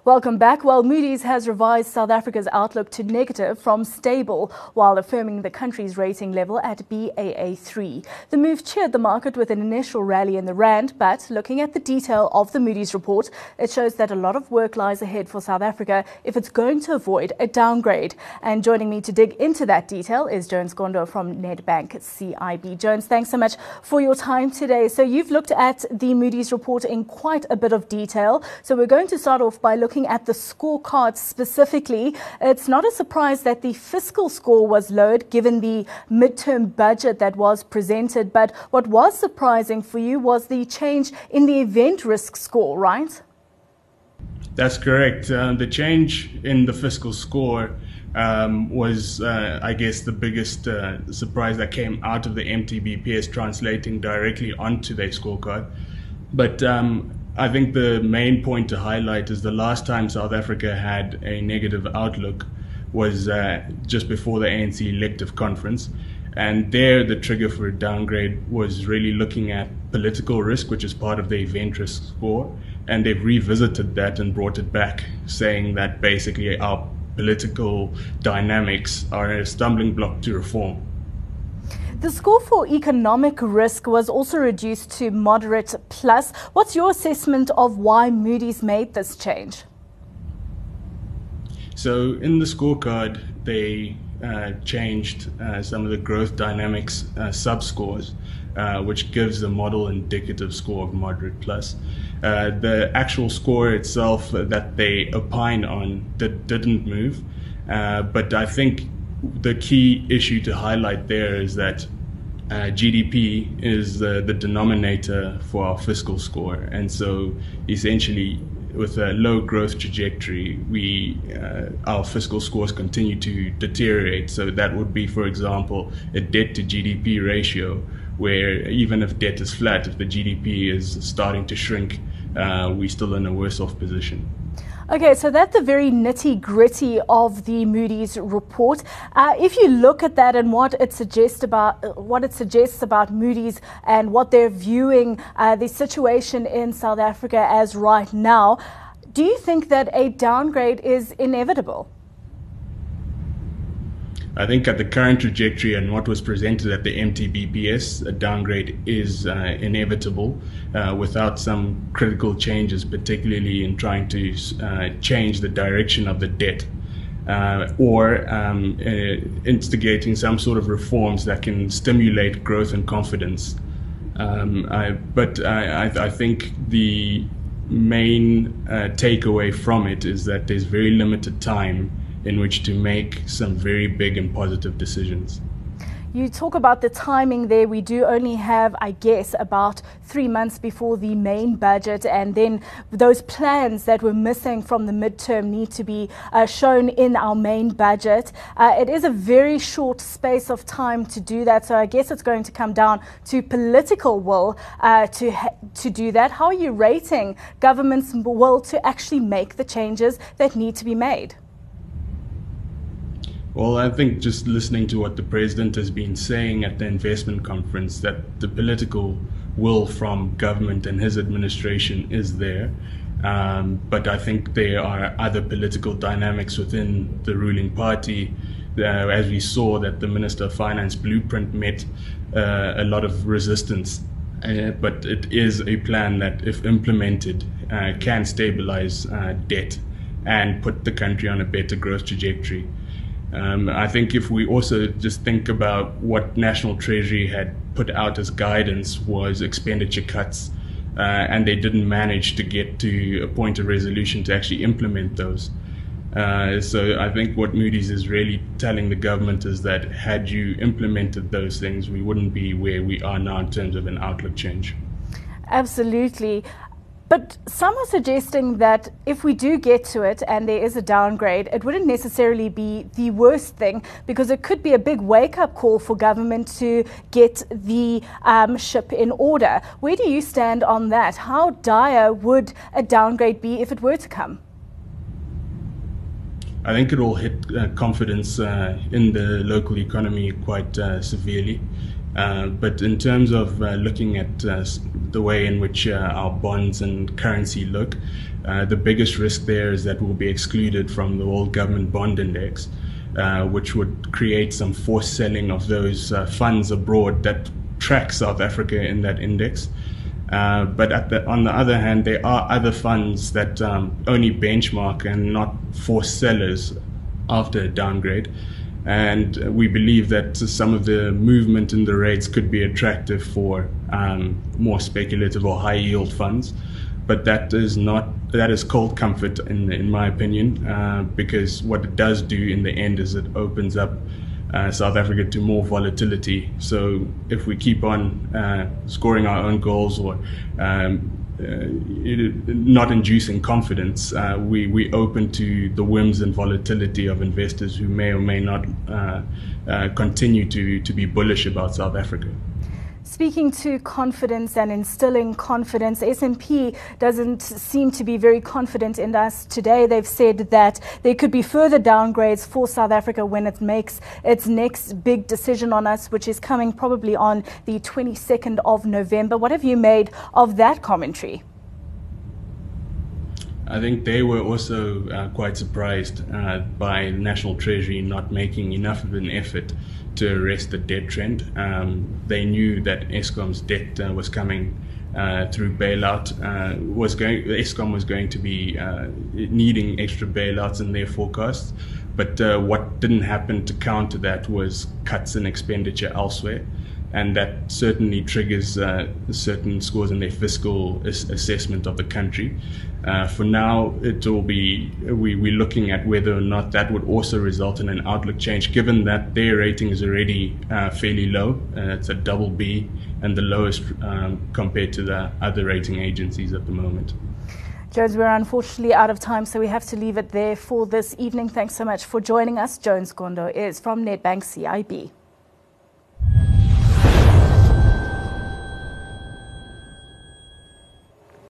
Welcome back. Well, Moody's has revised South Africa's outlook to negative from stable, while affirming the country's rating level at Baa3. The move cheered the market with an initial rally in the rand, but looking at the detail of the Moody's report, it shows that a lot of work lies ahead for South Africa if it's going to avoid a downgrade. And joining me to dig into that detail is Jones Gondo from Nedbank CIB. Jones, thanks so much for your time today. So you've looked at the Moody's report in quite a bit of detail. So we're going to start off by looking at the scorecard specifically. It's not a surprise that the fiscal score was lowered given the midterm budget that was presented. But what was surprising for you was the change in the event risk score, right? That's correct. The change in the fiscal score was, I guess, the biggest surprise that came out of the MTBPS translating directly onto their scorecard. But I think the main point to highlight is the last time South Africa had a negative outlook was just before the ANC elective conference. And there, the trigger for a downgrade was really looking at political risk, which is part of the event risk score. And they've revisited that and brought it back, saying that basically our political dynamics are a stumbling block to reform. The score for economic risk was also reduced to moderate plus. What's your assessment of why Moody's made this change? So in the scorecard, they changed some of the growth dynamics sub-scores, which gives the model indicative score of moderate plus. The actual score itself that they opine on didn't move, but I think the key issue to highlight there is that GDP is the denominator for our fiscal score, and so essentially with a low growth trajectory, our fiscal scores continue to deteriorate. So that would be, for example, a debt to GDP ratio, where even if debt is flat, if the GDP is starting to shrink, we're still in a worse off position. Okay, so that's the very nitty-gritty of the Moody's report. If you look at that and what it suggests about Moody's and what they're viewing the situation in South Africa as right now, do you think that a downgrade is inevitable? I think at the current trajectory and what was presented at the MTBPS, a downgrade is inevitable without some critical changes, particularly in trying to change the direction of the debt or instigating some sort of reforms that can stimulate growth and confidence. But I think the main takeaway from it is that there's very limited time in which to make some very big and positive decisions. You talk about the timing there. We do only have, I guess, about 3 months before the main budget, and then those plans that were missing from the midterm need to be shown in our main budget. It is a very short space of time to do that, so I guess it's going to come down to political will to do that. How are you rating government's will to actually make the changes that need to be made? Well, I think just listening to what the president has been saying at the investment conference, that the political will from government and his administration is there. But I think there are other political dynamics within the ruling party. As we saw that the Minister of Finance blueprint met a lot of resistance. But it is a plan that, if implemented, can stabilize debt and put the country on a better growth trajectory. I think if we also just think about what National Treasury had put out as guidance was expenditure cuts, and they didn't manage to get to a point of resolution to actually implement those. So I think what Moody's is really telling the government is that had you implemented those things, we wouldn't be where we are now in terms of an outlook change. Absolutely. But some are suggesting that if we do get to it and there is a downgrade, it wouldn't necessarily be the worst thing, because it could be a big wake-up call for government to get the ship in order. Where do you stand on that? How dire would a downgrade be if it were to come? I think it will hit confidence in the local economy quite severely. But in terms of looking at the way in which our bonds and currency look, the biggest risk there is that we'll be excluded from the World Government Bond Index, which would create some forced selling of those funds abroad that track South Africa in that index. But on the other hand, there are other funds that only benchmark and not force sellers after a downgrade. And we believe that some of the movement in the rates could be attractive for more speculative or high yield funds. But that is cold comfort in my opinion, because what it does do in the end is it opens up South Africa to more volatility. So if we keep on scoring our own goals or not inducing confidence, we open to the whims and volatility of investors who may or may not continue to be bullish about South Africa. Speaking to confidence and instilling confidence, S&P doesn't seem to be very confident in us today. They've said that there could be further downgrades for South Africa when it makes its next big decision on us, which is coming probably on the 22nd of November. What have you made of that commentary? I think they were also quite surprised by the National Treasury not making enough of an effort to arrest the debt trend. They knew that Eskom's debt was coming through bailout. Eskom was going to be needing extra bailouts in their forecasts. But what didn't happen to counter that was cuts in expenditure elsewhere. And that certainly triggers certain scores in their fiscal assessment of the country. For now, it will be we're looking at whether or not that would also result in an outlook change, given that their rating is already fairly low. It's a BB and the lowest compared to the other rating agencies at the moment. Jones, we're unfortunately out of time, so we have to leave it there for this evening. Thanks so much for joining us. Jones Gondo is from Nedbank CIB.